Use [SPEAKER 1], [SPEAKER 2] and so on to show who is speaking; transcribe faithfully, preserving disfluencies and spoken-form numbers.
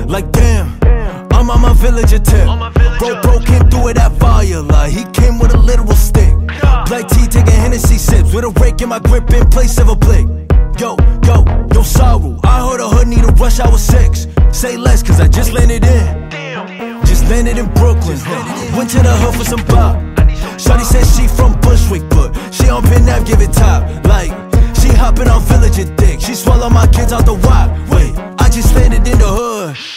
[SPEAKER 1] Like damn, I'm on my villager tip. Bro, bro came through with that fire, like he came with a literal stick. Black tea taking Hennessy sips with a rake in my grip in place of a blick. Yo, yo, yo, sorrow. I heard a hood need a rush hour six. Say less, cause I just landed in. Just landed in Brooklyn. Huh. Went to the hood for some pop. Shawty said she from Bushwick, but she on Penn Ave, give it top. Like, she hopping on villager dick. She swallow my kids out the wop. Wait, I just landed in the hood.